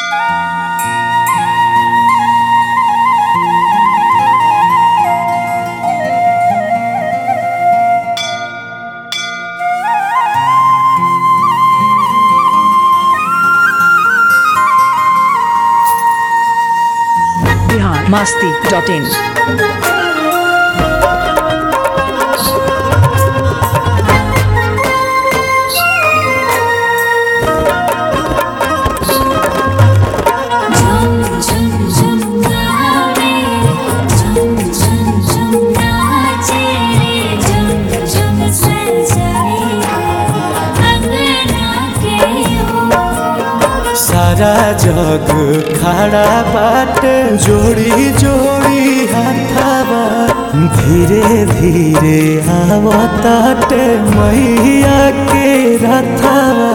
masti.in. सारा जग खड़ा बाटे जोड़ी जोड़ी हाथावा धीरे धीरे आवताटे मैया के रथावा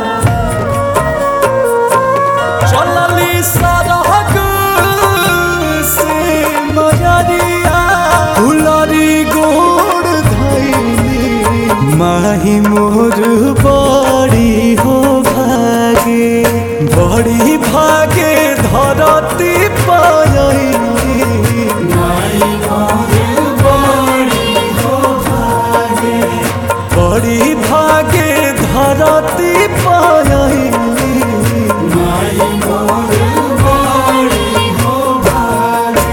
चलली सरहग से मयरिया फुलरी गोड़ धइली माही मोर बड़ी हो भागे बड़ी भागे धरती पायली माई मोर बड़ी हो भागे बड़ी भागे धरती पायली माई मोर बड़ी हो भागे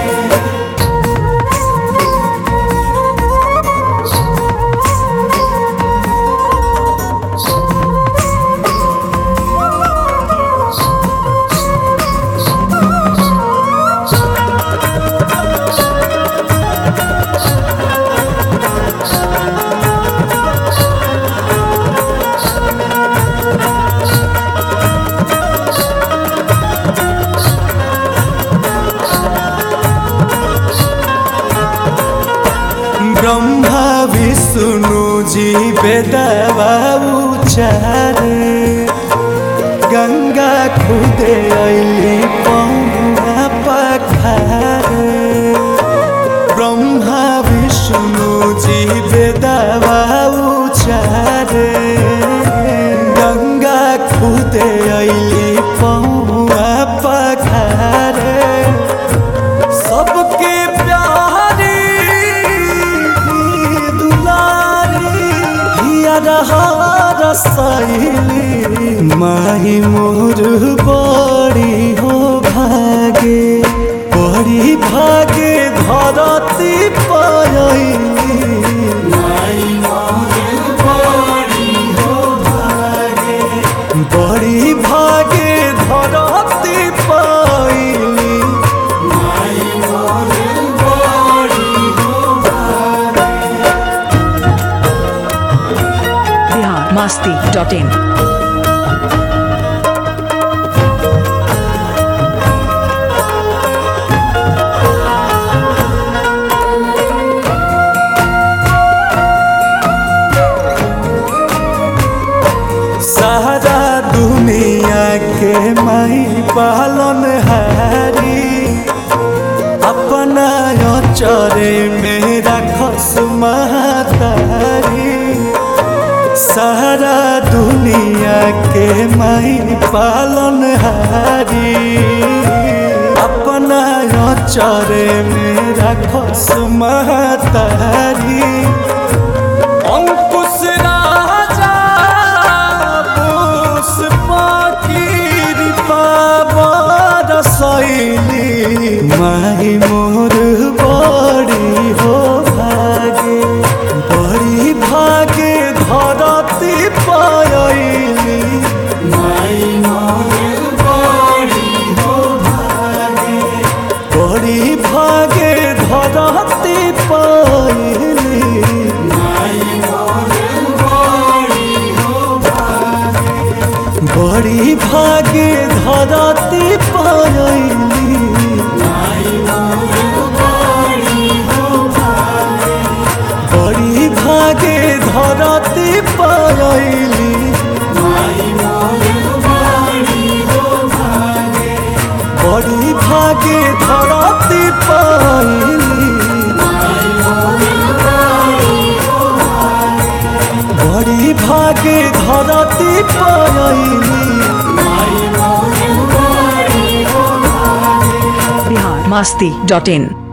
ब्रह्मा विष्णु जी वेदवा उचारे गंगा खुदे अइली पौआ पखारे ब्रह्मा विष्णु जी वेदवा उचारे गंगा खुदे अइली पौआ पखारे सबके रसैली माही मोर बड़ी हो भागे बड़ी भागे धरती पायली माई मोर बड़ी हो भागे बड़ी भागे धरती पायली माई मोर बड़ी हो भागे masti.in. सारा दुनिया के माई पालन हारी अपना चरे में रखस महतारी सारा दुनिया के माई पालन हारी अपना चरे में रखस महतारी अंकुश राजा पुष्पा कृपा बरसैली माई मोर बड़ी हो भागे बड़ी भागे धरती पायली माई मोर बड़ी हो भागे बड़ी भागे धरती पायली माई मोर बड़ी हो भागे बड़ी भागे धरती पायली माई मोर बड़ी हो भागे बड़ी भागे धरती पायली माई मोर बड़ी हो भागे बड़ी भागे धरती पायली माई मोर बड़ी हो भागे बड़ी भागे धरती पायली माई मोर बड़ी masti.in